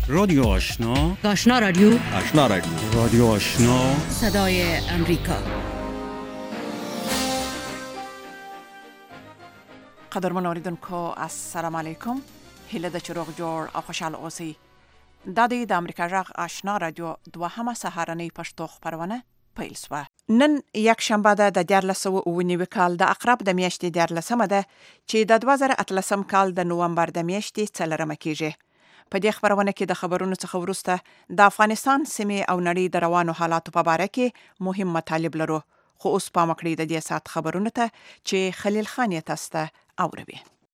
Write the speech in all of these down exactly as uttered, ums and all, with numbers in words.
رادیو آشنا، آشنا رادیو، آشنا رادیو، رادیو آشنا، صدای امریکا. قدرمن اوریدونکو السلام علیکم. هیله د چروغ جوړ او خوشاله اوسئ. دا د امریکا جغ آشنا رادیو دوهمه سهارنۍ پښتو خبرونه پیل شوه. نن یک شنبه ده د دیارلس سوه اوه نوي کال د اقرب د میاشتې دیارلسمه ده چې د دوه زره اتلسم کال د نومبر د میاشتې څلورمه کیږي. په دې خبرونه کې د خبرونو څخه وروسته د افغانستان سیمې او نړۍ د روانو حالاتو په باره کې مهم مطالب لرو. خو اوس پام وکړئ د دې ساعت خبرونه ته چې خلیل خان یې تاسو ته اوروي.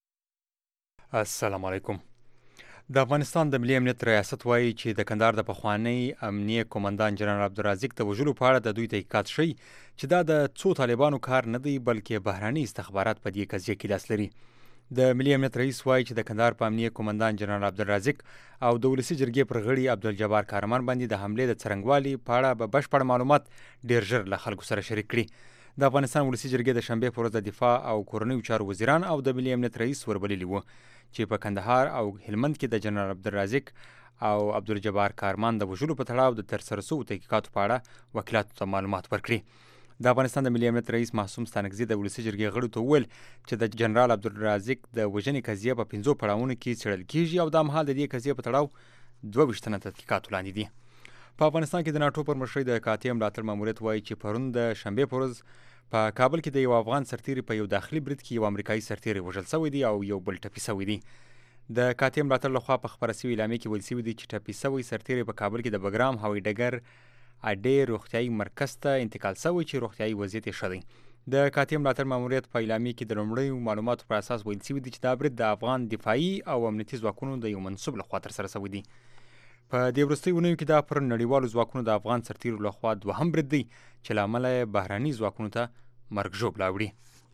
السلام علیکم. د افغانستان د ملي امنیت ریاست وایي چې د کندهار د پخوانی امنیه قومندان جنرال عبدالرازق د وژلو په اړه د دوی تحقیقات ښیي چې دا د څو طالبانو کار نه دی بلکې بهراني استخبارات په دې قضیه کې لاس لري. د ملي امنیت رئیس وایي چې د کندهار په امنیه قومندان جنرال عبدالرازق او د ولسي جرګې پر غړي عبدالجبار کارمان باندې د حملې د څرنګوالي په اړه به بشپړ معلومات ډیر ژر له خلکو سره شریک کړي. د افغانستان ولسي جرګې د شنبې په ورځ د دفاع او کورنیو چارو وزیران او د ملي امنیت رئیس وربللي وو چې په کندهار او هلمند کې د جنرال عبدالرازق او عبدالجبار کارمان د وژلو په تړاو د ترسره شوو تحقیقاتو په اړه وکیلاتو ته معلومات ورکړي. د افغانستان د ملي امنیت رئیس معصوم ستانکزي د ولسي جرګې غړو ته وویل چې د جنرال عبدالرازق د وژنې قضیه په پنځو پړاوونو کې څېړل کیږي او دا مهال د دې قضیې په تړاو دوه ویشت تنه تحقیقات وړاندې دي. په افغانستان کې د ناټو پر مشرۍ د قاطع ملاتړ ماموریت وایي چې پرون د شنبې په ورځ په کابل کې د یو افغان سرتیري په یو داخلي برید کې یو امریکایي سرتیري وژل شوی دی او یو بل ټپي شوی دی. د قاطع ملاتړ لخوا په خپره شوې اعلامیه کې ویل شوي دي چې ټپي شوی سرتیري په کابل کې د بګرام هوایي ډګر اډې روغتیایي مرکز ته انتقال شوی چې روغتیایي وضعیت یې ښه دی. د قاطع ملاتړ ماموریت په اعلامیه کې د لومړیو معلوماتو پر اساس ویل شوي دي چې دا برید د افغان دفاعي او امنیتي ځواکونو د یو منسوب لخوا ترسره شوی دی. په دې وروستیو اونیو کې دا پر نړیوالو ځواکونو د افغان سرتیرو لخوا دوهم برید دی چې له امله یې بهرني ځواکونو ته مرګ ژوبله وړي.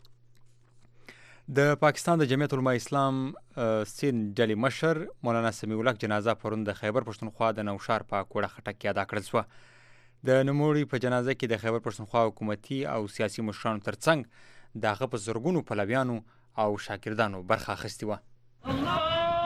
د پاکستان د جمعیت علماء اسلام سین ډلې مشر مولانا سمیع الحق جنازه پرون د خیبر پښتونخوا د نوشار په کوړه خټک کې ادا کړل شوه. د نوموړي په جنازه کې د خیبر پښتونخوا حکومتي او سیاسي مشرانو ترڅنګ د هغه په زرګونو پلویانو او شاګردانو برخه اخیستې وه.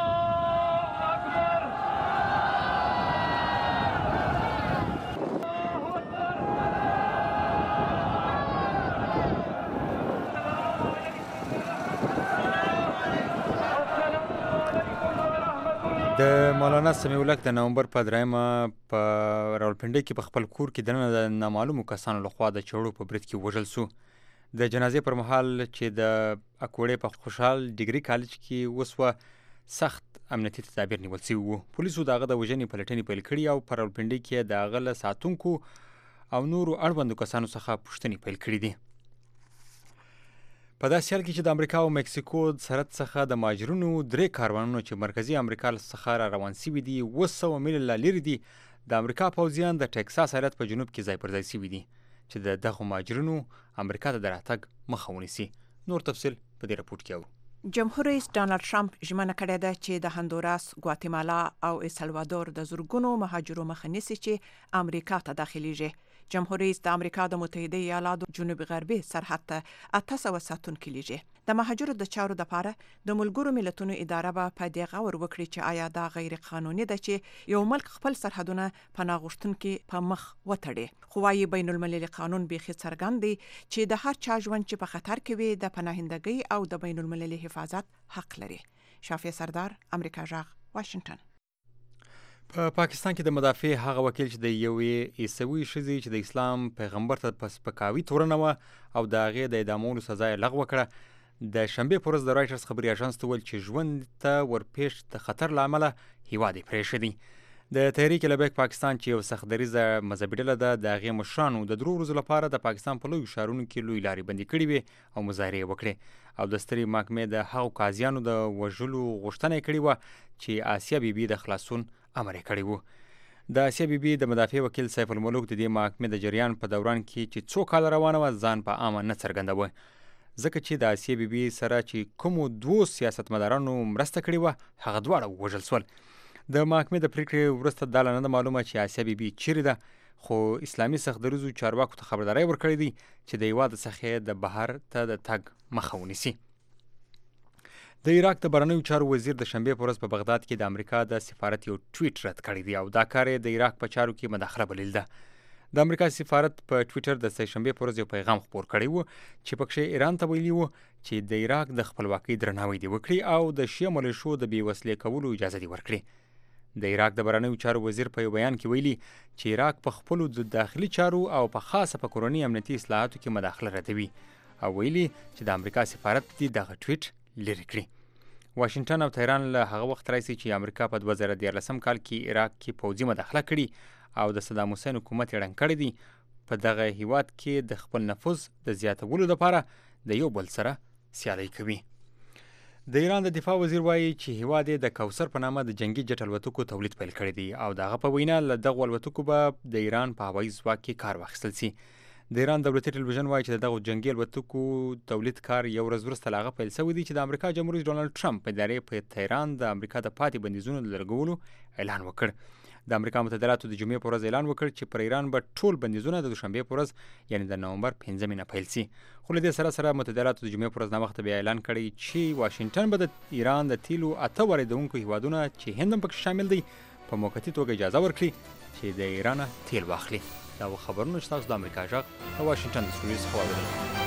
د مولانا سمیع الحق د نومبر په دریمه په راولپنډۍ کې په خپل کور کې دننه د نامعلومو کسانو لخوا د چړو په برید کې وژل شو. د جنازې پر مهال چې د اکوړې په خوشحال ډیګري کالج کې وسوه سخت امنیتي تدابیر نیول شوي وو. پولیسو د هغه د وژنې پلټنې پیل کړي او په راولپنډۍ کې د هغه له ساتونکو او نورو اړوندو کسانو څخه پوښتنې پیل کړي دي. په داسې حال کې چې د امریکا او مکسیکو سرحد څخه د مهاجرینو درې کاروانونه چې مرکزي امریکا څخه را روان شوي دي اوه سوه میله لا لرې دي، د امریکا پوځیان د ټکساس ایالت په جنوب کې ځای پر ځای شوي دي چې د دغو مهاجرینو امریکا ته د راتګ مخه ونیسي. نور تفصیل په دې راپورټ کې اورو. جمهور رئیس ډانلډ ټرمپ ژمنه کړې ده چې د هندوراس، ګواتیمالا او السلوادور د زرګونو مهاجرو مخه نیسي چې امریکا ته داخليږي. جمهور رئیس د امریکا د متحده ایالاتو جنوب غربي سرحد ته اته سوه ساتونکي لیږي. د مهاجرو د چارو لپاره د ملګرو ملتونو اداره به په دې غور وکړي چې آیا دا غیر قانوني ده چې یو ملک خپل سرحدونه پناه غوښتونکي په مخ وتړي. خو وايي بین المللي قانون بیخي څرګند دی چې د هر چا ژوند چې په خطر کې وي د پناهندګۍ او د بین المللي حفاظت حق لري. شافیه سردار، امریکا جغ، واشنگټن. په پاکستان کې د مدافع هغه وکیل چې د یوې عیسوي ښځې چې د اسلام پیغمبر ته په سپکاوي تورنه وه او د هغې د اعدامولو سزا یې لغوه کړه، د شنبې په ورځ د رایټرز خبري اژانس ته وویل چې ژوند ته ورپېښ د خطر له امله هیواد یې پرېښی دی. د تحریک لبیک پاکستان چې یو سخت دریځه مذهبي ډله ده د هغې مشرانو د درو ورځو لپاره د پاکستان په لویو ښارونو کې لویې لارې بندي کړې وې او مظاهرې یې وکړې او د سترې محکمې د هغو قاضیانو د وژلو غوښتنه یې کړې وه چې آسیا بیبي د خلاصون امر یې کړی و. د آسیا بیبي د مدافع وکیل سیف الملوک د دې محکمې د جریان په دوران کې چې څو کاله روانه وه ځان په عامه نه څرګندوه، ځکه چې د آسیا بیبي سره چې کومو دوو سیاستمدارانو مرسته کړې وه هغه دواړه ووژل شول. د محکمې د پریکړې وروسته دا لا نه ده معلومه چې آسیا بیبي چیرې ده، خو اسلامي سخت دریځو چارواکو ته خبرداری ورکړی دی چې د هیواد څخه د بهر ته د تګ مخه ونیسي. د عراق د بهرنیو چارو وزیر د شنبې په ورځ په بغداد کې د امریکا د سفارت یو ټویټ رد کړی دی او دا کار یې د عراق په چارو کې مداخله بلل ده. د امریکا سفارت په ټویټر د سه شنبې په ورځ یو پیغام خپور کړی و چې پکې ایران ته ویلي و چې د عراق د خپلواکۍ درناوی دی وکړي او د شیعه ملیشو د بې وسلې کولو اجازه دی ورکړي. د عراق د بهرنیو چارو وزیر په یو بیان کې ویلي چې عراق په خپلو د داخلي چارو او په خاصه په کورني امنیتي اصلاحاتو کې مداخله ردوي او ویلي چې د امریکا سفارت دې دغه ټویټ لرې کړي. واشنگټن او تهران له هغه وخت راځي چې امریکا په دوه زره دیارلسم کال کې عراق کې پوځي مداخله کړې او د صدام حسین حکومت یې ړنګ کړی دی. په دغه هیواد کې د خپل نفوذ د زیاتولو لپاره د یو بل سره سیالي کوي. د ایران د دفاع وزیر وایي چې هیواد یې د کوثر په نامه د جنگي جټ الوتکو تولید پیل کړی دی او دغه په وینا له دغو الوتکو به د ایران په هوایي ځواک کې کار واخیستل سي. د ایران دولتي ټلویزیون وایي چې دغه جنگي الوتکو تولید کار یو ورځ وروسته له هغه پیل شوی دی چې د امریکا جمهور رئیس ډونالډ ټرمپ په ادارې په تهران د امریکا د پاتې بندیزونو د لرګولو اعلان وکړ. د امریکا متحده د جمعې په ورځ اعلان وکړ چې پر ایران به ټول بندیزونه د دوشنبې په ورځ یعنی د نومبر پنځمې نه پیل شي. خو له دې سره سره متحده د جمعې په ورځ ناوخته بیا اعلان کړی چې واشنگټن به د ایران د تیلو اته واردونکو هیوادونه چې هند هم پکې شامل دی په موقتي توګه اجازه ورکړي چې د ایران تیل واخلي. دا خبرونه چې تاسو د امریکا غږ د واشنگټن د سټوډیو څخه واورئ.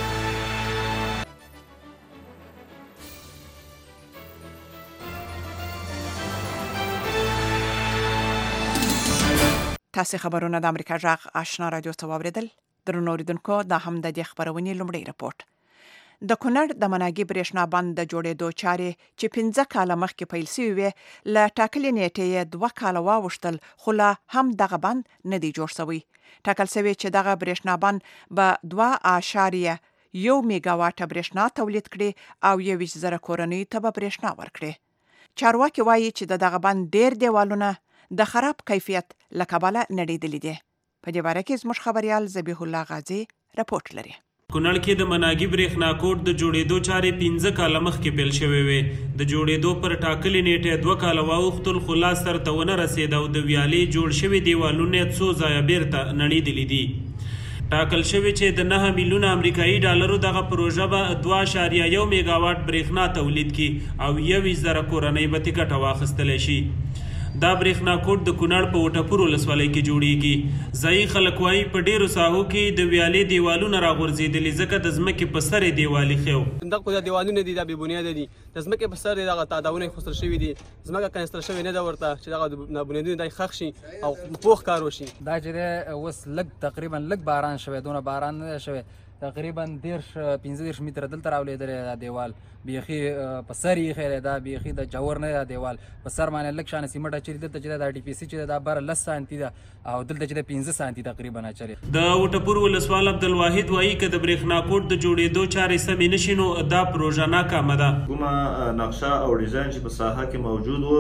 تاسو خبرونه د امریکا غږ آشنا رادیو ته واوریدل. درنو اوریدونکو دا هم د دې خبرونې لومړی رپورټ. د کونړ د مناګي برېښنا بند د جوړېدو چارې چې پنځه کاله مخکې پیل شوې وې له ټاکلې نیټې یې دوه کاله واوښتل خو لا هم دغه بند نه دی جوړ شوی. ټاکل شوی چې دغه برېښنا بند به دوه اعشاریه یو میگا واټه برېښنا تولید کړي او یویشت زره کورنیو ته به برېښنا ورکړي. چارواکي وایي چې د دغه بند ډېر دیوالونه د خراب کیفیت له کبله نړېدلي دي. په دې باره کې زموږ خبریال ذبیح الله غازي رپورټ لري. کونړ کې د مناګي برېښنا کوټ د جوړېدو چارې پنځه کاله مخکې پیل شوې وې. د جوړېدو پر ټاکلې نیټه دوه کاله واوښتل خو لا سرته ونه رسېد او د ویالې جوړ شوي دیوالونه یې څو ځایه بیرته نړېدلي دي. ټاکل شوي چې د نهه میلیونه امریکایي ډالرو دغه پروژه به دوه اعشاریه یو میگا واټ برېښنا تولید کړي او یویشت زره کورنۍ به ترې ګټه واخیستلی شي. دا برېښنا کوټ د کونړ په وټپور ولسوالۍ کې جوړیږي. ځایي خلک وایي په ډېرو ساحو کې د ویالې دیوالونه راغورځېدلي ځکه د ځمکې په سر یې دیوالې خیو. دغه دیوالونه دي دا بې بنیاده دي. د ځمکې په سر یې دغه تاداونه ایښودل شوي دي. ځمکه کنستر شوې نه ده ورته چې دغه نابنیادونه دا ښخ شي او پوخ کار وشي. دا چې دی اوس لږ تقریبا لږ باران شوی دونه باران نه دی شوی. تقریبا دېرش پنځه دېرش متره دلته راولېدلی دا دیوال بیخي په سر یې ایښی دی. دا بیخي د جوور نه دی دا دیوال په سر باندې لږ شانې سیمټ اچلي. دلته چې دا ډي پي سي چې دا بره لس سانتي ده او دلته چې د پنځه سانتي تقریبا اچلي. د وټپور ولسوال عبدالواحد وایي که د برېښنا کوټ د جوړېدو چارې سمې نه شي نو دا پروژه ناکامه ده. کومه نقشه او ډیزاین چې په ساحه کې موجود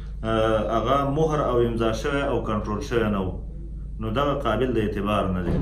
و هغه مهر او امضا شوی او کنټرول شوی نه و نو دغه قابل د اعتبار نه دی.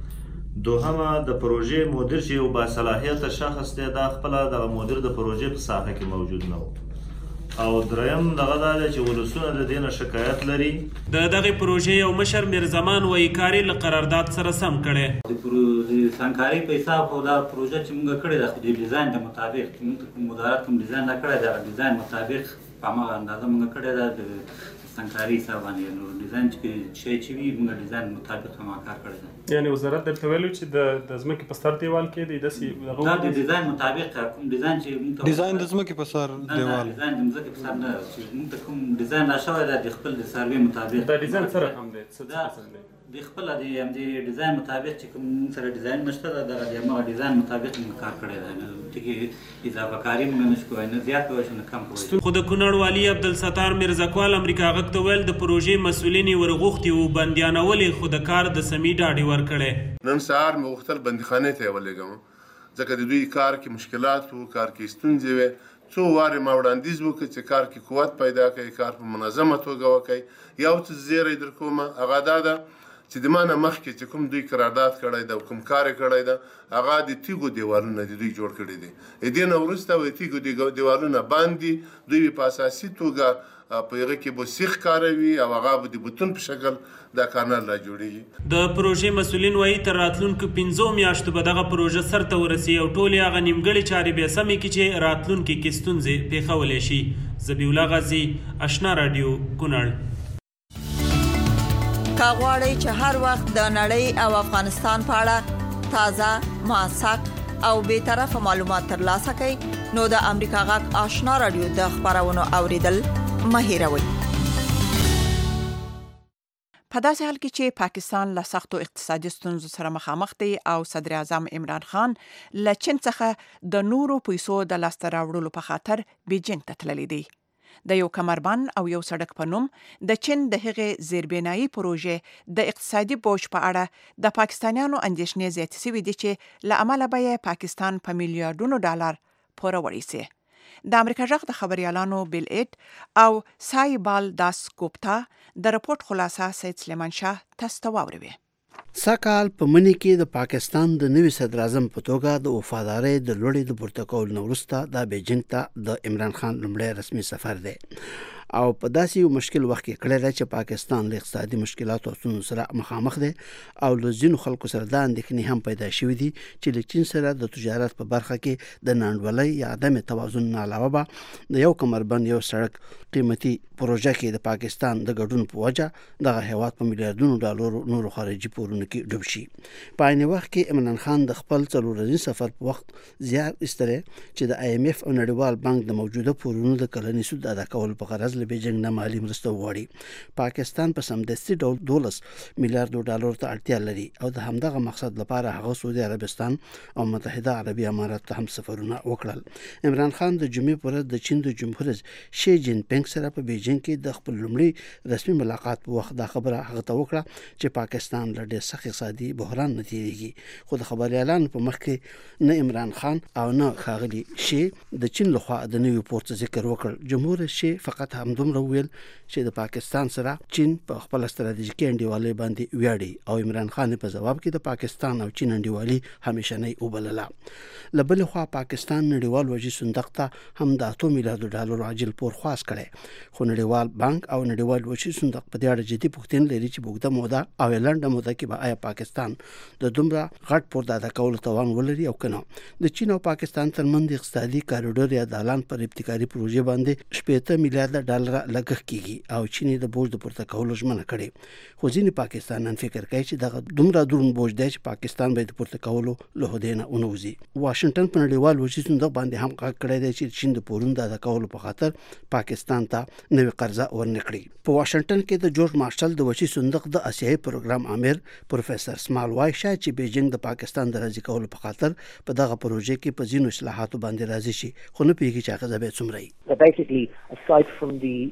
دوهمه د پروژې مدیر چې یو باصلاحیته شخص دی دا خپله دغه مدیر د پروژې په ساحه کې موجود نه و. او دریم دغه دا دی چې ولسونه د دې نه شکایت لري. د دغې پروژې یو مشر میرزمان وایي کار یې له قرارداد سره سم کړی. د سنګکارۍ په حساب خو دا پروژه چې موږ کړې ده د ډیزاین د مطابق موږ مدارات کوم ډیزاین دا کړی ده ډیزاین مطابق په هماغه اندازه موږ کړې ده د سنګکارۍ حساب باندې. نو ډیزاین چې شی چې وي موږ ډیزاین مطابق هماغه کار کړی ده. یعنی وزارت درته ویلو چې د د ځمکې په سر دیوال کې دی داسې دا د ډیزاین مطابق کوم ډیزاین چې موږ ډیزاین د ځمکې په سر دیوال ډیزاین د ځمکې په سر نه چې موږ ته کوم ډیزاین را شوی دی د خپل د سروې مطابق. دا ډیزاین سره هم دی څه څه دی د خپل د همدې ډیزاین مطابق چې کوم سره ډیزاین نشته دا د هماغه ډیزاین مطابق موږ کار کړی دی. نو ټکي اضافه کاري موږ نشو کولی نه زیات کولی شو نه کم کولی. خو د کونړ والي عبدالستار میرزاکوال امریکا غږ ته ویل د پروژې مسؤلین یې ورغوښتي وو بندیانولې خو د کار د سمې ډاډ یې ورکړی. نن سهار مې غوښتل بندیخانې ته یې ولېږم ځکه د دوی کار کې مشکلات وو کار کې ستونزې وې. څو وارې ما وړاندیز وکړ چې کار کې قوت پیدا کړئ کار په منظمه توګه وکړئ. یو څه زیری در کومه هغه دا ده چې د ما نه مخکې چې کوم دوی قرارداد کړی ده او کوم کار یې کړی ده هغه د تیږو دیوالونه دي دوی جوړ کړي دي. د دې نه وروسته وایي تیږو دیوالونه باندې دوی په اساسي توګه په هغه کې به سیخ کاروي او هغه به د بتون په شکل دا کانال را جوړیږي. د پروژې مسؤلین وایي تر راتلونکو پنځو میاشتو به دغه پروژه سرته ورسي او ټولې هغه نیمګړې چارې بیا سمې کړي چې راتلونکي کې ستونزې پېښولی شي. ذبیح الله غازي، اشنا راډیو، کونړ. که غواړئ چې هر وخت د نړۍ او افغانستان په اړه تازه، موثق او بې طرفه معلومات ترلاسه کړئ نو د امریکا غږ آشنا راډیو د خبرونو اوریدل مه هېروئ. په داسې حال کې چې پاکستان له سختو اقتصادي ستونزو سره مخامخ دی او صدر اعظم عمران خان له چین څخه د نورو پیسو د لاسته راوړلو په خاطر بیجینګ ته تللی دی. د یو کمربند او یو سړک په نوم د چین د هغې زیربنایي پروژې د اقتصادي بوج په اړه د پاکستانیانو اندېښنې زیاتې شوې دي چې له امله به یې پاکستان په میلیارډونو ډالر پوره وړی سي. د امریکا غږ د خبريالانو بیل ایټ او سای بال داس کوپتا د رپورت خلاصه سید سلیمان شاه تاسو ته واوروي. ساکال په منی کې د پاکستان د نوي صدر اعظم په توګه د وفادارۍ د لوړې د پورته کولو نه وروسته د بیجینګ ته د عمران خان لومړی رسمي سفر دی او په داسې یو مشکل وخت کې کړی دی چې پاکستان له اقتصادي مشکلاتو او ستونزو سره مخامخ دی او له ځینو خلکو سره دا اندېښنې هم پیدا شوي دي چې له چین سره د تجارت په برخه کې د ناانډولۍ یا عدم توازن نه علاوه به د یو کمربند یو سړک قیمتي پروژه کې د پاکستان د ګډون په وجه دغه هیواد په میلیارډونو ډالرو نورو خارجي پورونو کې ډوب شي. په عین وخت کې عمران خان د خپل څلور ورځني سفر په وخت زیار ایستلی چې د آی ایم ایف او نړیوال بانک د موجوده پورونو د کلني سود ادا کولو په غرض له بیجینګ نه مالي مرسته وغواړي. پاکستان په سمدستي ډول دولس میلیارډ ډالر ته اړتیا لري او د همدغه مقصد لپاره هغه سعودي عربستان او متحده عربي امارات ته هم سفرونه وکړل. عمران خان د جمعې پر ورځ د چین د جمهور رئیس شي جین پینګ سره په بیجینګ کې د خپل لومړي رسمي ملاقات په وخت دا خبره هغه ته وکړه چې پاکستان له ډېر سخت اقتصادي بحران نه تیریږي. خو د خبريالانو په مخ کې نه عمران خان او نه ښاغلي شي د چین لخوا د نوي پورت ذکر وکړ. جمهور رئیس شي فقط همدومره ویل چې د پاکستان سره چین په خپل ستراتیژیکي انډیوالۍ باندې ویاړي او عمران خان په جواب کې د پاکستان او چین انډیوالي همیشنۍ وبلله. له بلې خوا پاکستان نړیوال وجې صندوق ته هم د اتو میلیارډ ډالرو عاجل پور خواست کړی خو نړیوال بانک او نړیوال وجې صندوق په دې اړه جدي پوښتنې لري چې په اوږده موده او لنډه موده کې به آیا پاکستان د دومره غټ پور د ادا کولو توان ولري او که نه. د چین او پاکستان ترمنځ اقتصادي کاریډور یا دالان پر ابتکاري پروژې باندې شپېته میلیارډ ډالر لګښت کیږي او چین د بوج د پورته کولو ژمنه کړې. خو ځینې پاکستانیان فکر کوي چې دغه دومره دروند بوج دی چې پاکستان به د پورته کولو له هدې نه ونوځي. واشنگټن په نړیوال وجې صندوق باندې هم غږ کړی دی چې چین د پورونو د ادا کولو په خاطر پاکستان ته نوې قرضه ورنکړي. په واشنگټن کې د جورج مارشل د وجې صندوق د اسیایي پروګرام امیر پروفیسر سمال وای شاه چې بیجینګ د پاکستان د راضي کولو په خاطر په دغه پروژې کې په ځینو اصلاحاتو باندې راضي شي خو نه پوهېږي چې هغه به څومره وي.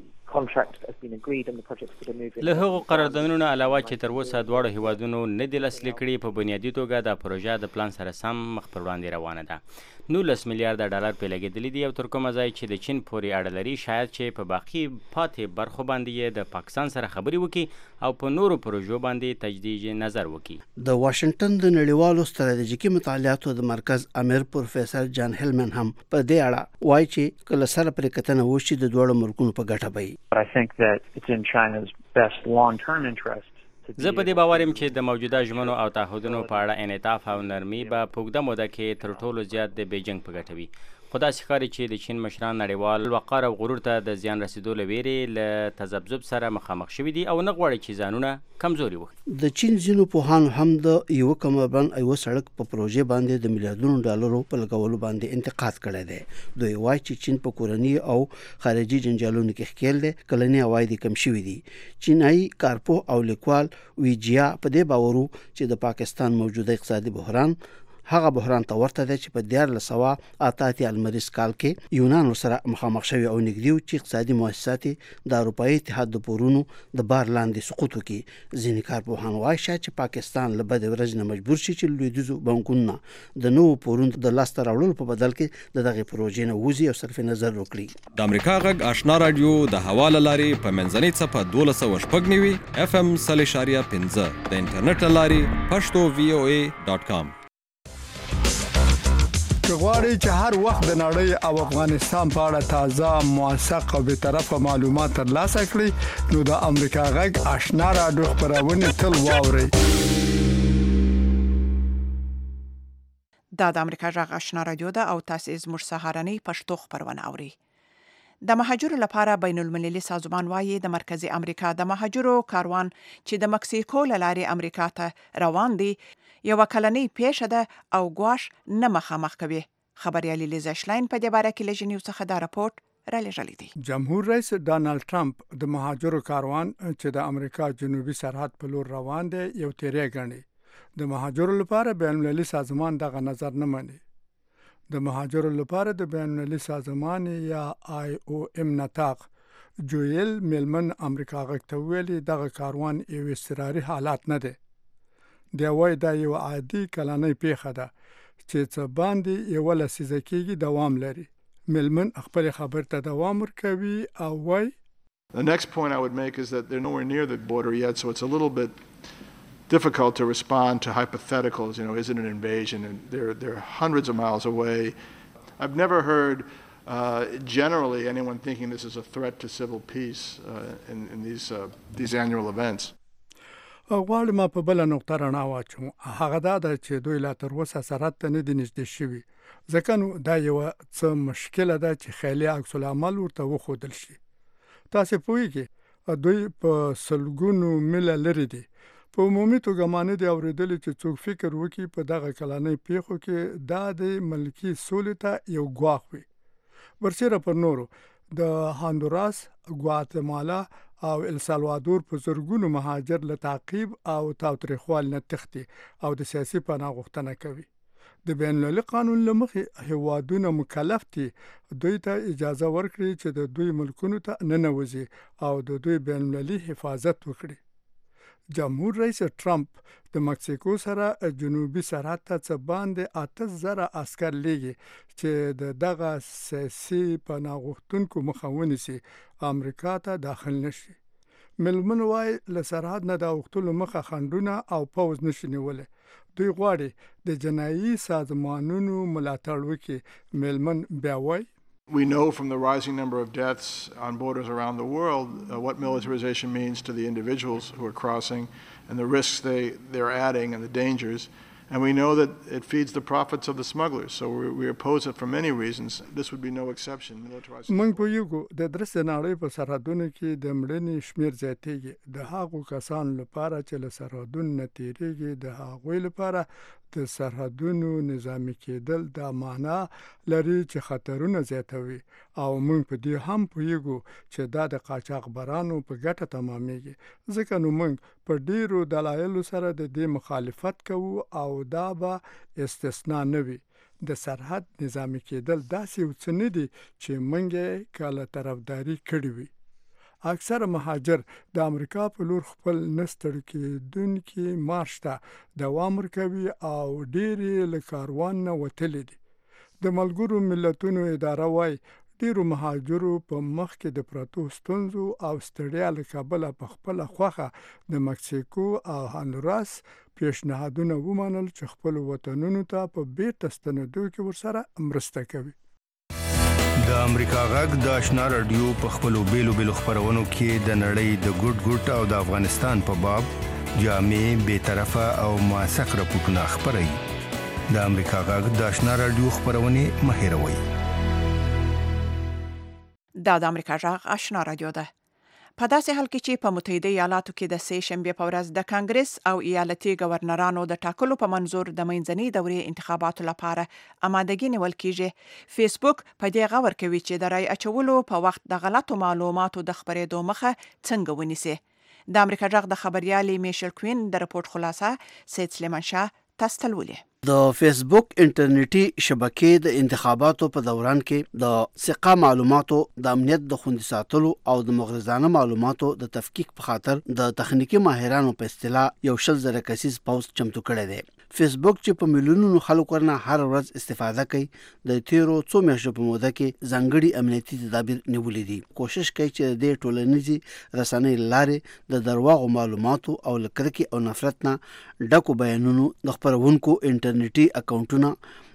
له هغو قراردادونو نه علاوه چې تر اوسه دواړو هیوادونو نه دي لاسلیک کړي په بنیادي توګه دا پروژه د پلان سره سم مخ پر وړاندې روانه ده. نولس میلیارډ ډالر پرې لګېدلي دي او تر کومه ځای چې د چین پورې اړه لري شاید چې په باقي پاتې برخو باندې یې د پاکستان سره خبرې وکړي او په نورو پروژو باندې تجدید نظر وکړي. د واشنگټن د نړیوالو ستراتیژیکي مطالعاتو د مرکز امیر پروفیسر جان هیلمن هم په دې اړه وایي چې کله سره پرې کتنه وشي د دواړو ملکونو په ګټه به وي. I think that it's in China's best long-term interest. زه په دې باور یم چې د موجوده ژمنو او تعهدونو په اړه انعطاف او نرمي به په اوږده موده کې تر ټولو زیات د بیجینګ په ګټه وي. خو داسې ښکاري چې د چین مشران نړیوال وقار او غرور ته د زیان رسېدو له ویرې له تذبذب سره مخامخ شوي دي او نه غواړي چې ځانونه کمزوري وکړي. د چین ځینو پوهانو هم د یو کمربند او سړک په پروژې باندې د میلیارډونو ډالرو په لګولو باندې انتقاد کړی دی. دوی وایي چې چین په کورني او خارجي جنجالونو کې ښکیل دی، کلني عواید کم شوي دي. چینایي کارپوه او لیکوال ویجیا په دې باور و چې د پاکستان موجوده اقتصادي بحران هغه بحران ته ورته دی چې په دیارلس سوه اته اتیا المریز کال کې یونان سره مخامخ شوي او نږدې و چې اقتصادي مؤسسات د اروپایي اتحاد د پورونو د بار لاندې سقوط وکړي. ځینې کارپوهان وایي چې پاکستان له بدې ورځې نه مجبور شي چې لویدیځو بانکونو د نوو پورونو د لاسته راوړلو په بدل کې د دغې پروژې نه ووځي او صرف نظر وکړي. د امریکا غږ آشنا راډیو د هوا له لارې په منځنۍ څپه دولس سوه شپږ نوي اف ام سل اشاریه پنځه د انټرنیټ له لارې پښتو وی او ای ډاټ کام. غواړئ چې هر وخت د نړۍ او افغانستان په اړه تازه موثق او به طرفه معلومات ترلاسه کړئ نو د امریکا غږ آشنا رادیو خبرونه تل واورئ. دا د امریکا غږ آشنا رادیو ده او تاسو زموږ سهارنۍ پښتو خبرونه اورئ. د مهاجرو لپاره بین المللي سازمان وايي د مرکزی امریکا د مهاجرو کاروان چې د مکسیکو له لارې امریکا ته روان دي یو کلنۍ پیښه ده او ګواښ نه مخامخ کوي. خبريالي لیزا شلاین په دې باره کې لژنیو څخه دا راپورټ را لېږلی دی. جمهور رئیس ډانلډ ټرمپ د مهاجرو کاروان چې د امریکا جنوبي سرحد په لور روان دی یو تیری ګڼي. د مهاجرو لپاره بین المللي سازمان دغه نظر نه مني. د مهاجرو لپاره د بین المللي سازمان یا آی او ام نطاق جویل میلمن امریکا غږ ته ویلي دغه کاروان یو اضطراري حالات نه دی. دی وایي دا یو عادي کلنۍ پیښه ده چې څه باندې یو لسیزه کېږي دوام لري. میلمن خپل خبر ته دوام ورکوي او وایي The next point I would make is that they're nowhere near the border yet, so it's a little bit difficult to respond to hypotheticals. You know, is it an invasion? And they're they're hundreds of miles away. I've never heard uh, generally anyone thinking this is a threat to civil peace uh, in, in these uh, these annual events. غواړم په بل نقطه رڼا واچوم. هغه دا ده چې دوی لا تر اوسه سرحد ته نه دي نږدې شوي. ځکه نو دا یو څه مشکله ده چې خیالي عکس العمل ورته وښودل شي. تاسو پوهیږئ دوی په سلګونو میله لرې دي. په عمومي توګه مانه دی اورېدلی چې څوک فکر وکړي په دغه کلنۍ پیښو کې دا د ملکي سولې ته یو ګواښ وي. برسېره پر نورو د هاندوراس، ګواتمالا او السالوادور په زرګونو مهاجر له تعقیب او تاوتریخوال نه تښتي او د سیاسي پناه غوښتنه کوي. د بین المللي قانون له مخې هیوادونه مکلف دي دوی ته اجازه ورکړي چې د دوی ملکونو ته ننوځي او د دوی بین المللي حفاظت وکړي. جمهور رئیس ټرمپ د مکسیکو سره جنوبي سرحد ته څه باندې اته زره عسکر لیږي چې د دغه سیاسي پناه غوښتونکو مخه ونیسي امریکا ته داخل نشي. میلمن وایي له سرحد نه د اوښتلو مخه خنډونه او پوځ نشي نیولی. دوی غواړي د جنایي سازمانونو ملاتړ وکړي. میلمن بیا وایي We know from the rising number of deaths on borders around the world uh, what militarization means to the individuals who are crossing and the risks they, they're adding and the dangers. And we know that it feeds the profits of the smugglers. So we, we oppose it for many reasons. This would be no exception. موږ پوهیږو د درسته نړۍ په سرحدونو کې د مړینې شمیر زیاتېږي. د هغو کسانو لپاره چې له سرحدونو نه تېرېږي د هغوی لپاره د سرحدونو نظامي کېدل دا معنا لري چې خطرونه زیاتوي او موږ په دې هم پوهیږو چې دا د قاچاقبرانو په ګټه تمامېږي. ځکه نو موږ په ډیرو دلایلو سره د دې مخالفت کوو او دا به استثنا نه وي. د سرحد نظامي کېدل داسې یو څه نه دي چې موږ یې کله طرفداري کړې وي. اکثره مهاجر د امریکا په لور خپل نستړي کېدونکي مارش ته دوام ورکوي او ډېرې له کاروان نه وتلي دي. د ملګرو ملتونو اداره وایي ډیرو مهاجرو په مخ کې د پرتو ستونزو او ستړیا له کبله په خپله خوښه د مکسیکو او هاندوراس پیشنهادونه ومنل چې خپل وطنونو ته په بیرته ستنېدو کې ورسره مرسته کوي. د امریکا غږ د آشنا رادیو په خپلو بیلو بیلو خبرونو کې د نړۍ د ګوټ ګوټ او د افغانستان په باب جامع، بیطرفه او موثق راپورټونه خپروي. د امریکا غږ د آشنا رادیو خبرونه مه هېروئ. دا د امریکا غږ آشنا رادیو ده. په داسې حال کې چې په متحده ایالاتو کې د سې شنبې په ورځ د کانګرس او ایالتي گورنرانو د ټاکلو په منظور د منځنۍ دورې انتخاباتو لپاره آمادګي نیول کیږي، فیسبوک په دې غور کوي چې د رای اچولو په وخت د غلطو معلوماتو د خبرېدو مخه څنګه ونیسي. د امریکا غږ د خبريالي میشل کوین د رپورت خلاصه سید سلیمان شاه تاسو ته ولولئ. د فیسبوک انټرنیټي شبکې د انتخاباتو په دوران کې د ثقه معلوماتو د امنیت د خوندي ساتلو او د مغرضانه معلوماتو د تفکیک په خاطر د تخنیکی ماهرانو په اصطلاح یو شل زره کسیز پوسټ چمتو کړی دی. فیسبوک چې په میلیونونو خلکو ورنه هر ورځ استفاده کوي د تیرو څو میاشتو په موده کې ځانګړي امنیتي تدابیر نیولې دي. کوشش کوي چې د ټولنیزي رسنۍ لارې د درواغو معلوماتو او لکرکي او نفرت نه ډکو بیانونو د خبرونکو انټرنیټي اکاونټونه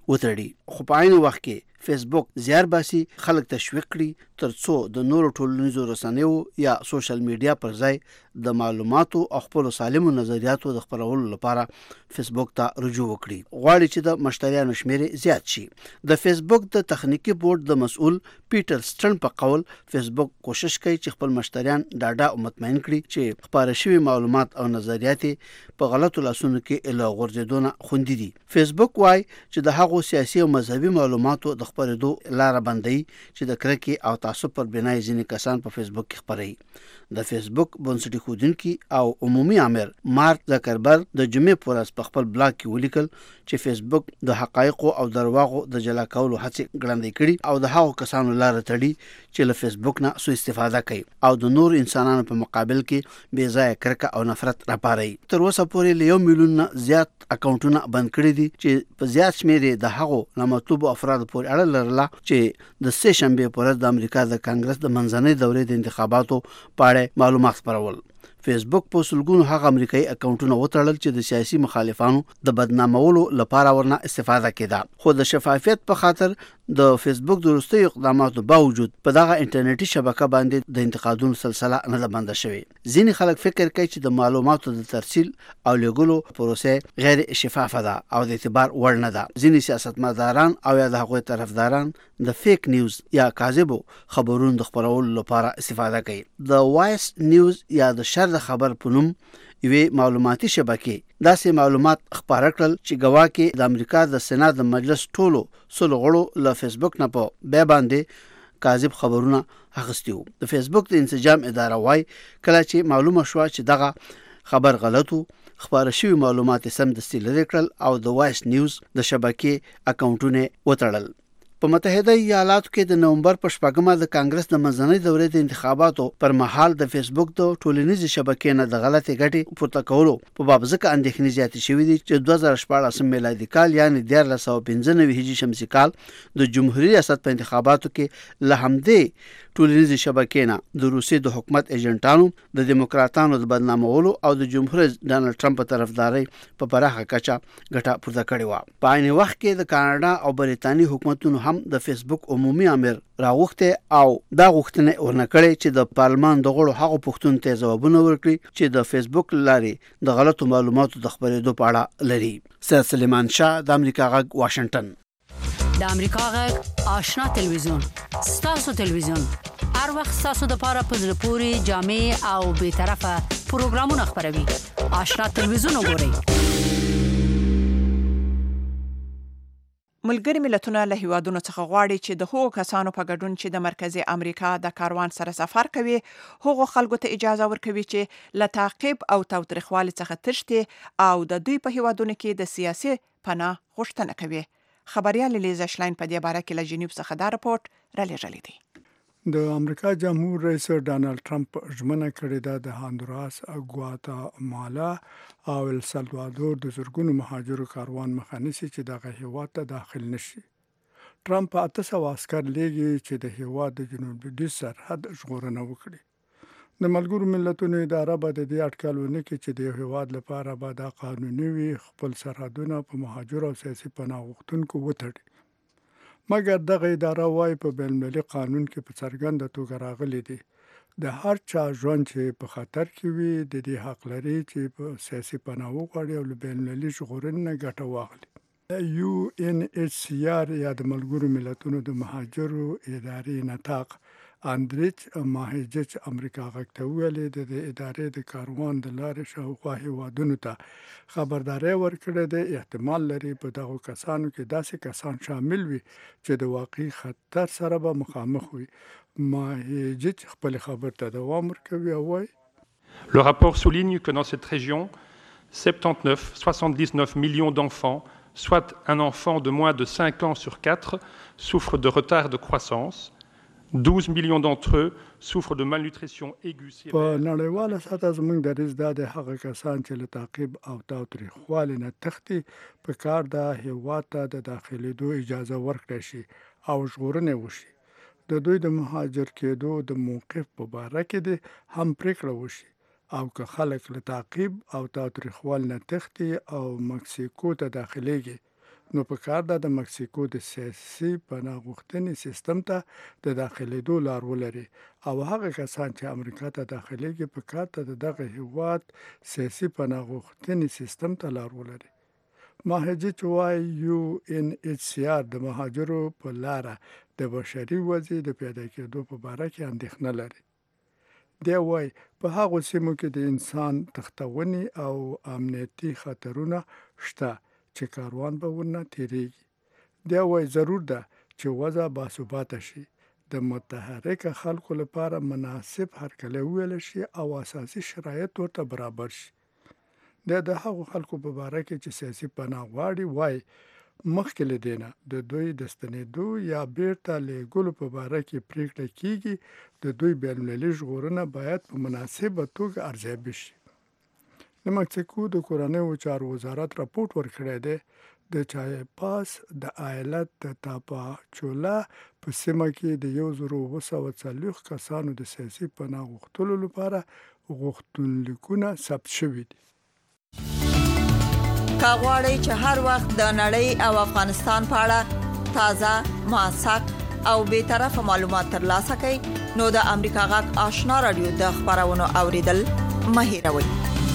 وتړي. خو په عین وخت کې فیسبوک زیار باسي خلک تشویق کړي ترڅو د نورو ټولنیزو رسنیو یا سوشل میډیا پر ځای د معلوماتو او خپل سالمو نظریاتو د خپرولو لپاره فیسبوک ته رجوع وکړي. غواړي چې د مشتریانو شمېر زیات شي. د فیسبوک د تخنیکی بورډ د مسؤل پیټر سټرن په قول فیسبوک کوشش کوي چې خپل مشتریان ډاډه او مطمئن کړي چې خپاره شوي معلومات او نظریات په غلطو لاسونو کې له غورځېدو نه خوندي دي. فیسبوک وایي چې د هغو سیاسي او مذهبي معلوماتو د خپرېدو لاره بندوي چې د کرکې او تعصب پر بنای ځینې کسان په فیسبوک کې خپروي. د فیسبوک بنسټي ښودونکي او عمومي امر مارک زکربرګ د جمعې په ورځ په خپل بلاګ کې ولیکل چې فیسبوک د حقایقو او درواغو د جلا کولو هڅې ګړندۍ کړي او د هغو کسانو لاره تړي چې له فیسبوک نه سوء استفاده کوي او د نور انسانانو په مقابل کې بې ځایه کرکه او نفرت راپاروي. تر اوسه پورې له یو میلیون نه زیات اکاونټونه بند کړي دي چې په زیات شمېر د هغو نامطلوبو افرادو پورې اړه لرله چې د سې شنبې په ورځ د امریکا د کانګرس د منځنۍ دورې د انتخاباتو په اړه معلومات خپرول. فیسبوک په سلګونو هغه امریکایي اکاونټونه وتړل چې د سیاسي مخالفانو د بدنامولو لپاره ورنه استفاده کېده. خو د شفافیت په خاطر د فیسبوک د وروستیو اقداماتو باوجود په دغه انټرنیټي شبکه باندې د انتقادونو سلسله نه ده بنده شوې. ځینې خلک فکر کوي چې د معلوماتو د ترسیل او لیږلو پروسه غیر شفافه ده او د اعتبار وړ نه ده. ځینې سیاستمداران او یا د هغوی طرفداران د فیک نیوز یا کاذبو خبرونو د خپرولو لپاره استفاده کوي. د وایس نیوز یا د شر د خبر په نوم یوې معلوماتي شبکې داسې معلومات خپاره کړل چې ګواکې د امریکا د سنا د مجلس ټولو سلو غړو له فیسبوک نه په بیا باندې کاذب خبرونه اخیستي وو. د فیسبوک د انسجام اداره وایي کله چې معلومه شوه چې دغه خبر غلط وو خپاره شوي معلومات سمدستي لرې کړل او د وایس نیوز د شبکې اکاونټونه وتړل. په متحده ایالاتو کې د نومبر په شپږمه د کانګرس د منځنۍ دورې د انتخاباتو پر مهال د فیسبوک د ټولنیزې شبکې نه د غلطې ګټې پورته کولو په باب ځکه اندېښنې زیاتې شوې دي چې دوه زره شپاړسم میلادي کال یعنې دیارلس سوه پنځه نوي هجري شمسي کال د جمهوري ریاست په انتخاباتو کې له همدې ټولنیزې شبکې نه د روسیې د حکومت ایجنټانو د دیموکراتانو د بدنامولو او د جمهور ډانلډ ټرمپ په طرفدارۍ په پراخه کچه ګټه پورته کړې وه. په عین وخت کې د کاناډا او بریتانیې حکومتونو هم د فیسبوک عمومي امر راغوښته او دا غوښتنه ورنه کړې چې د پارلمان د غړو هغو پوښتنو ته ځوابونه ورکړي چې د فیسبوک لارې د غلطو معلوماتو د خپرېدو په اړه لري. سید سلیمان شاه د امریکا غږ واشنگټن. د امریکا غږ آشنا ټلویزیون ستاسو ټلویزیون هر وخت ستاسو د پاره په زړه پورې جامع او به طرفه پروګرامونه خپروي. آشنا ټلویزیون وګورئ. ملګری ملتونه له هیوادونو څخه غواړي چې د هغو کسانو په ګډون چې د مرکزي امریکا د کاروان سره سفر کوي هغو خلکو ته اجازه ورکوي چې له تعقیب او تاوتریخوالي څخه تښتي او د دوی په هیوادونو کې د سیاسي پناه غوښتنه کوي. خبريال لیزا شلاین په دې باره کې له جنیو څخه دا رپورټ را لېږلی دی. د امریکا جمهور رئیس ډانلډ ټرمپ ژمنه کړې ده د هاندوراس، ګواتمالا او ال سلوادور د زرګونو مهاجرو کاروان مخه نیسي چې دغه هیواد ته داخل نشي. ټرمپ اته سوه عسکر لیږي چې د هیواد د جنوب لویدیځ سرحد ژغورنه وکړي. د ملګرو ملتونو اداره به د دې اټکل ونه کړي چې د هیواد لپاره به دا قانوني وي خپل سرحدونه په مهاجرو او سیاسي پناه غوښتونکو وتړي. مګر دغه اداره وایي په بین‌المللي قانون کې په څرګنده توګه راغلي دي د هر چا ژوند چې په خطر کې وي د دې حق لري چې په سیاسي پناه وغواړي او له بین‌المللي ژغورنې نه ګټه واخلي. یو ان ایچ سی آر یا د ملګرو ملتونو د مهاجرو ادارې نطاق اندریچ ماهیجچ امریکا غږ ته ویلي د ادارې د کاروان د لارې شاوخوا هیوادونو ته خبرداری ورکړې ده احتمال لري په دغو کسانو کې داسې کسان شامل وي چې د واقعي خطر سره به مخامخ وي. ماهیجچ خپل خبر ته دوام ورکوي او وایي Le rapport souligne que dans cette région, soixante-dix-neuf, soixante-dix-neuf millions d'enfants, soit un enfant de moins de cinq ans sur quatre, souffrent de retard de croissance. douze millions d'entre eux souffrent de malnutrition aiguë sévère. په نړیواله سطحه زموږ دریځ دا د هغه کسان چې له تعقیب او تاوتریخوالي نه تښتي په کار د هیواد ته د داخلېدو اجازه ورکړی شي او ژغورنې وشي. د دوی د مهاجر کېدو د موقف په باره کې د هم پرېکړه وشي او که خلک له تعقیب او تاوتریخوالي نه تښتي او مکسیکو ته داخلېږي نو په کار ده د مکسیکو د سیاسي پناه غوښتنې سیستم ته د داخلېدو لار ولري او هغه کسان چې امریکا ته داخليږي په کار ته د دغه هیواد سیاسي پناه غوښتنې سیستم ته لار ولري. ماهجي چوای یو ان ایچ سی آر د مهاجرو په لار د بشري وضع د پیدا کېدو په اړه کې اندېښنه لري. دی وای په هغه سیمو کې د انسان تختونې او امنیتي خطرونه شته چې کاروان به ورنه تیریږي. دی وای ضرور ده چې وضع باثباته شي، د متحرک خلکو لپاره مناسب هرکلی ویل شي او اساسي شرایط ورته برابر شي. د د هغو خلکو په باره کې چې سیاسي پناه غواړي وای مخکې له دې نه د دوی د ستنېدو یا بیرته لیږلو په باره کې پریکړه کیږي، د دوی بین‌المللي ژغورنه باید په مناسبه توګه ارزیابي شي. د مکسیکو د کورنیو چارو وزارت راپورټ ورکړی دی د چایپاس د ایالت د تاپاچولا په سیمه کې د یو زر اوه سوه څلوېښت کسانو د سیاسي پناه غوښتلو لپاره غوښتنلیکونه ثبت شوي دي. کاغواړی چې هر وخت د نړۍ او افغانستان په اړه تازه، موثق او بیطرفه معلومات ترلاسه کړئ نو د امریکا غږ آشنا رادیو د خبرونو اوریدل مه هیروئ.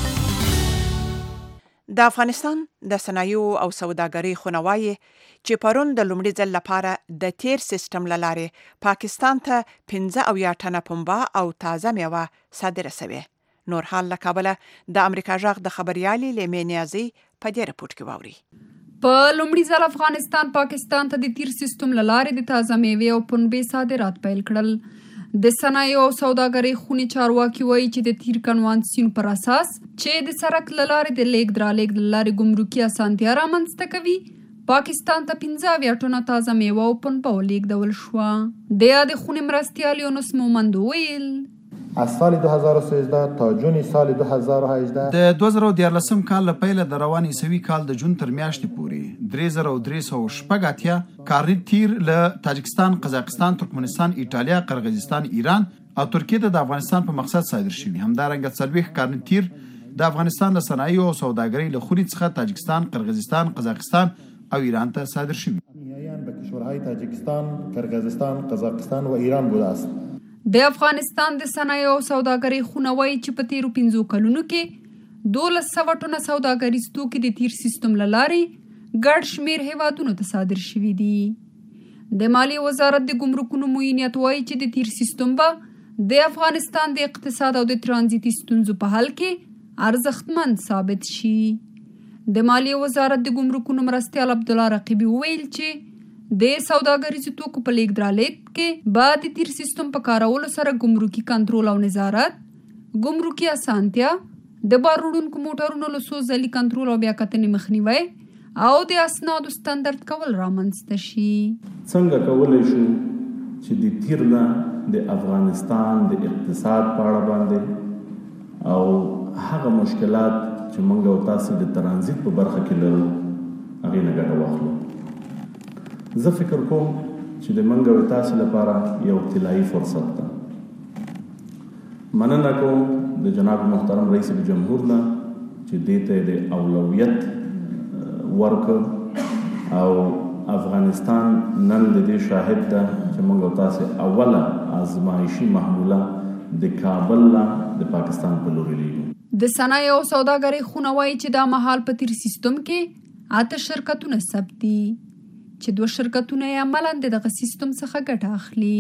د افغانستان د صنایعو او سوداګرۍ خونوایي چې پرون د لومړي ځل لپاره د تیر سیستم له لارې پاکستان ته پنځه اویا ټنه پنبه او تازه میوه صادره شوې. نور حال له کابله د امریکا غږ د خبريالې لیمې نیازي په دې رپورټ کې واوري. په لومړي ځل افغانستان پاکستان ته د تیر سیستم له لارې د تازه میوې او پنبې صادرات پیل کړل. د صنایعو او سوداګرۍ خونې چارواکي وایي چې د تیر کنوانسیون پر اساس چې د سرک له لارې د لیږد رالېږد له لارې ګمرکي اسانتیا رامنځته کوي، پاکستان ته پنځه اویا ټنه تازه میوه او پنبه ولېږدول شوه. د یادې خونې مرستیال یونس مومند وویل از سال دو هزار و سیزده تا جون سال دو هزار و هجده د دوه زره دیارلسم کال له پیله د روان عیسوي کال د جون تر میاشتې پورې درې زره درې سوه شپږ اتیا کارنیټ تیر له تاجکستان، قزاقستان، ترکمنستان، ایټالیا، قرغیزستان، ایران او ترکیه ته د افغانستان په مقصد صادر شوي. همدارنګه څلوېښت کارنیټ تیر د افغانستان د صنایعو او سوداګرۍ له خونې څخه تاجکستان، قرغیزستان، قزاقستان او ایران ته صادر شوي. به کشورهای تاجکستان، قرغیزستان، قزاقستان و ایران بوده است. د افغانستان د صنایعو او سوداګرۍ خونه وایي چې په تیرو پنځو کلونو کې دولس سوه ټنه سوداګریز توکي د تیر سیستم له لارې ګډ شمېر هیوادونو ته صادر شوي دي. د مالیې وزارت د ګمرکونو معینیت وایي چې د تیر سیستم به د افغانستان د اقتصاد او د ترانزیتي ستونزو په حل کې ارزښتمند ثابت شي. د مالیې وزارت د ګمرکونو مرستیال عبدالله رقیبي وویل چې د سوداګریزو توکو په لیږد رالېږد کې به د تیر سیستم په کارولو سره ګمرکي کنټرول او نظارت، ګمرکي اسانتیا، د بار وړونکو موټرونو له څو ځلي کنټرول او بیاکتنې مخنیوی او د اسنادو ستندرد کول رامنځته شي. څنګه کولی شو چې د تیر نه د افغانستان د اقتصاد په اړه باندې او هغه مشکلات چې موږ او تاسو د ترانزیت په برخه کې لرو هغې نه ګټه واخلو. زه فکر کوم چې د منګ او تاسو لپاره یو طلایي فرصت ده. مننه کوم د جناب محترم رئیس جمهور نه چې دې ته د اولویت ورکړ او افغانستان نن د دې شاهد ده چې موږ او تاسو اوله ازمایشي محموله د کابل نه د پاکستان په لور لیږو. د صنایعو او سوداګرۍ خونه وایي چې دا مهال په تیر سیستم کې اته شرکتونه ثبت دي چې دوه شرکتونه یې عملاً د دغه سیستم څخه ګټه اخلي.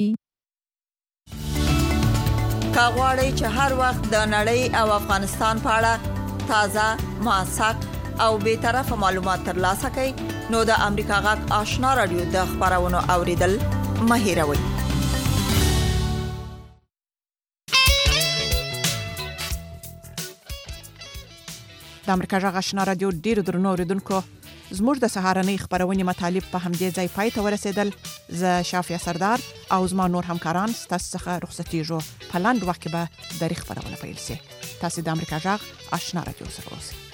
کاغواړی چې هر وخت د نړۍ او افغانستان په اړه تازه، موثق او بیطرفه معلومات ترلاسه کړئ نو د امریکا غږ آشنا رادیو د خبرونو اوریدل مه هیروئ. د امریکا غږ آشنا رادیو ډیرو درنو اوریدونکو، زموږ د سهارنۍ خبرونې مطالب په همدې ځای پای ته ورسېدل. زه شافیه سردار او زما نور همکاران ستاسو څخه رخصتېږو. په لنډ وخت کې به درې خبرونه پیل شي. تاسو د امریکا غږ آشنا رادیو سره اوسئ.